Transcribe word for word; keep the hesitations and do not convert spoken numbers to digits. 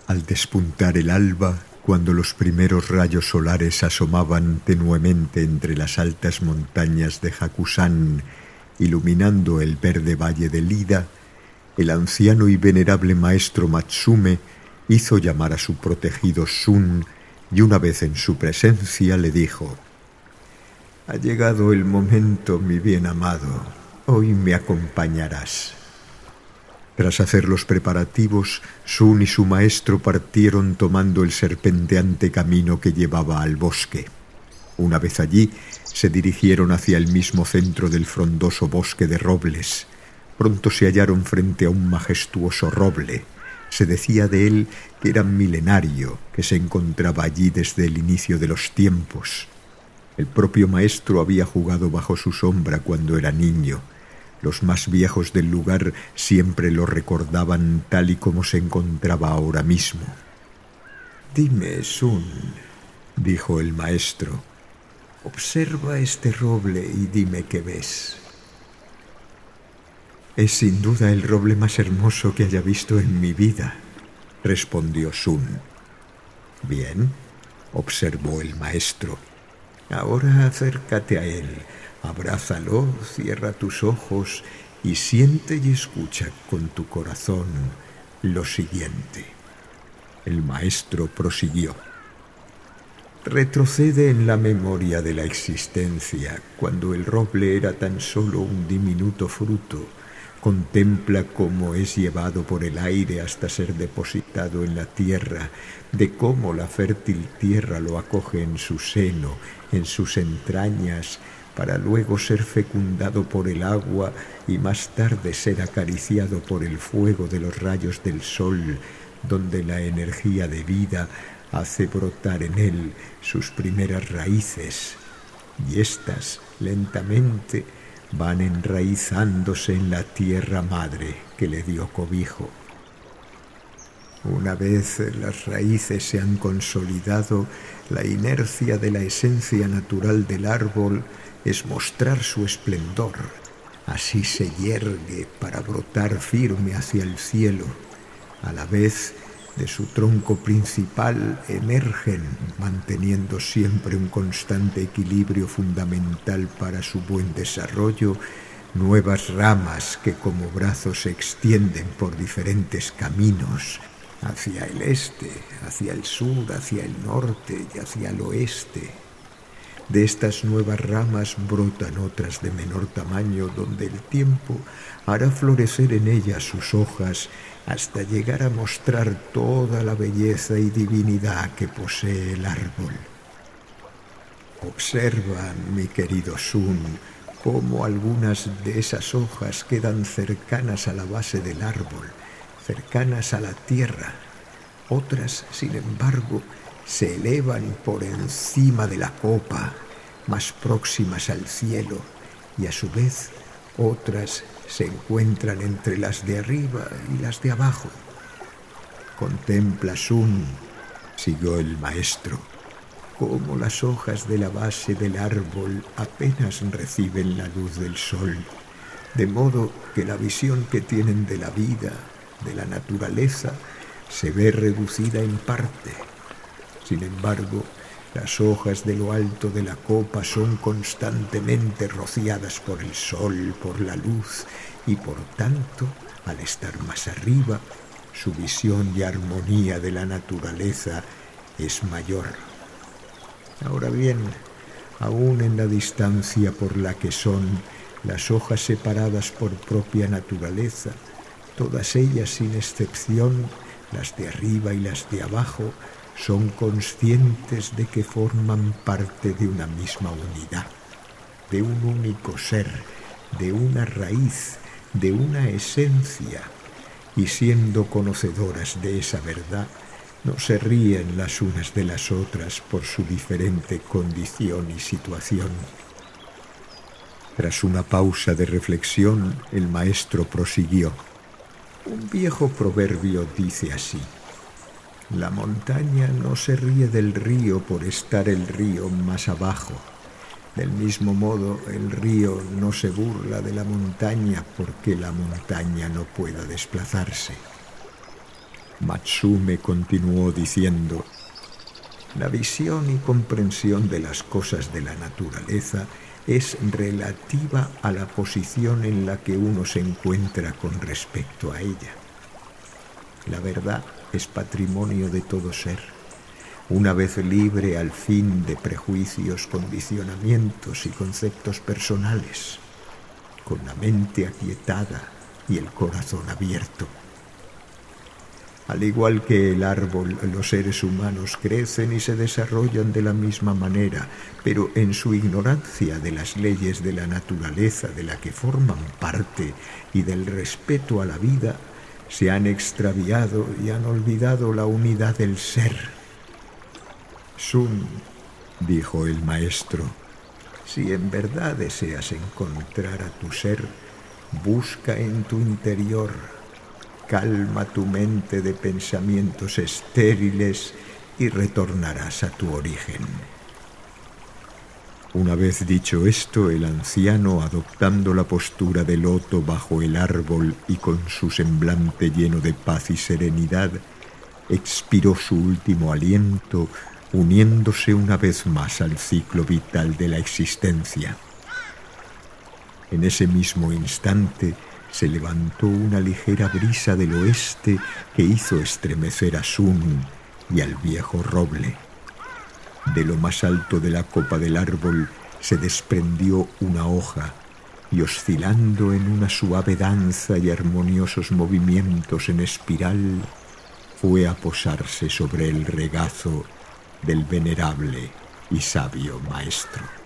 Al despuntar el alba, cuando los primeros rayos solares asomaban tenuemente entre las altas montañas de Hakusán, iluminando el verde valle de Lida, el anciano y venerable maestro Matsume hizo llamar a su protegido Sun y una vez en su presencia le dijo: «Ha llegado el momento, mi bien amado. Hoy me acompañarás». Tras hacer los preparativos, Sun y su maestro partieron tomando el serpenteante camino que llevaba al bosque. Una vez allí, se dirigieron hacia el mismo centro del frondoso bosque de robles. Pronto se hallaron frente a un majestuoso roble. Se decía de él que era milenario, que se encontraba allí desde el inicio de los tiempos. El propio maestro había jugado bajo su sombra cuando era niño. Los más viejos del lugar siempre lo recordaban tal y como se encontraba ahora mismo. «Dime, Sun», dijo el maestro, «observa este roble y dime qué ves». «Es sin duda el roble más hermoso que haya visto en mi vida», respondió Sun. «Bien», observó el maestro, «ahora acércate a él, abrázalo, cierra tus ojos y siente y escucha con tu corazón lo siguiente». El maestro prosiguió: «Retrocede en la memoria de la existencia, cuando el roble era tan solo un diminuto fruto. Contempla cómo es llevado por el aire hasta ser depositado en la tierra, de cómo la fértil tierra lo acoge en su seno, en sus entrañas, para luego ser fecundado por el agua y más tarde ser acariciado por el fuego de los rayos del sol, donde la energía de vida hace brotar en él sus primeras raíces, y éstas lentamente van enraizándose en la tierra madre que le dio cobijo. Una vez las raíces se han consolidado, la inercia de la esencia natural del árbol es mostrar su esplendor. Así se yergue para brotar firme hacia el cielo. A la vez, de su tronco principal emergen, manteniendo siempre un constante equilibrio fundamental para su buen desarrollo, nuevas ramas que como brazos se extienden por diferentes caminos, hacia el este, hacia el sur, hacia el norte y hacia el oeste. De estas nuevas ramas brotan otras de menor tamaño, donde el tiempo hará florecer en ellas sus hojas hasta llegar a mostrar toda la belleza y divinidad que posee el árbol. Observa, mi querido Sun, cómo algunas de esas hojas quedan cercanas a la base del árbol, cercanas a la tierra. Otras, sin embargo, se elevan por encima de la copa, más próximas al cielo, y a su vez otras se encuentran entre las de arriba y las de abajo. Contempla, Sun, siguió el maestro, cómo las hojas de la base del árbol apenas reciben la luz del sol, de modo que la visión que tienen de la vida, de la naturaleza, se ve reducida en parte. Sin embargo, las hojas de lo alto de la copa son constantemente rociadas por el sol, por la luz, y por tanto, al estar más arriba, su visión y armonía de la naturaleza es mayor. Ahora bien, aún en la distancia por la que son las hojas separadas por propia naturaleza, todas ellas sin excepción, las de arriba y las de abajo, son conscientes de que forman parte de una misma unidad, de un único ser, de una raíz, de una esencia, y siendo conocedoras de esa verdad, no se ríen las unas de las otras por su diferente condición y situación. Tras una pausa de reflexión, el maestro prosiguió: un viejo proverbio dice así: la montaña no se ríe del río por estar el río más abajo. Del mismo modo, el río no se burla de la montaña porque la montaña no pueda desplazarse. Matsume continuó diciendo: la visión y comprensión de las cosas de la naturaleza es relativa a la posición en la que uno se encuentra con respecto a ella. La verdad es patrimonio de todo ser. Una vez libre al fin de prejuicios, condicionamientos y conceptos personales, con la mente aquietada y el corazón abierto. Al igual que el árbol, los seres humanos crecen y se desarrollan de la misma manera, pero en su ignorancia de las leyes de la naturaleza de la que forman parte y del respeto a la vida, se han extraviado y han olvidado la unidad del ser. Sun, dijo el maestro, si en verdad deseas encontrar a tu ser, busca en tu interior. Calma tu mente de pensamientos estériles y retornarás a tu origen. Una vez dicho esto, el anciano, adoptando la postura de loto bajo el árbol y con su semblante lleno de paz y serenidad, expiró su último aliento, uniéndose una vez más al ciclo vital de la existencia. En ese mismo instante, se levantó una ligera brisa del oeste que hizo estremecer a Sun y al viejo roble. De lo más alto de la copa del árbol se desprendió una hoja y, oscilando en una suave danza y armoniosos movimientos en espiral, fue a posarse sobre el regazo del venerable y sabio maestro.